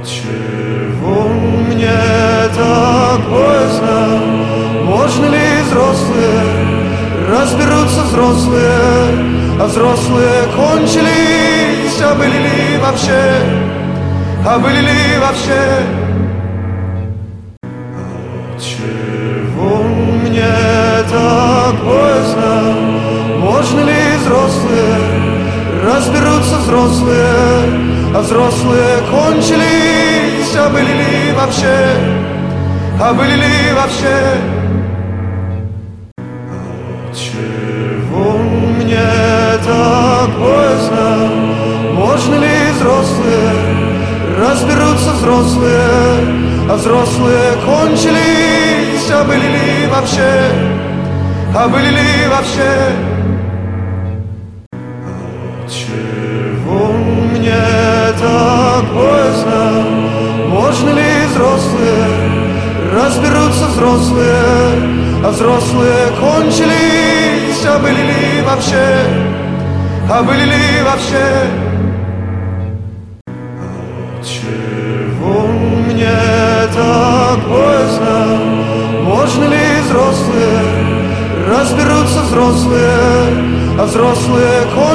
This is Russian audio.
Чего мне так боязно? Можно ли взрослые разберутся взрослые, а взрослые кончились, а были ли вообще, а были ли вообще? Чего мне так боязно? Можно ли взрослые разберутся взрослые, а взрослые кончились, а были ли вообще, а были ли вообще? Чего мне так боязно? Можно ли взрослые разберутся взрослые, а взрослые кончились, а были ли вообще, а были ли вообще? Чего мне так боязно? Можно ли взрослые разберутся взрослые, а взрослые кончились, а были ли вообще, а были ли вообще? Чего мне так боязно? Можно ли взрослые разберутся взрослые, а взрослые кончились,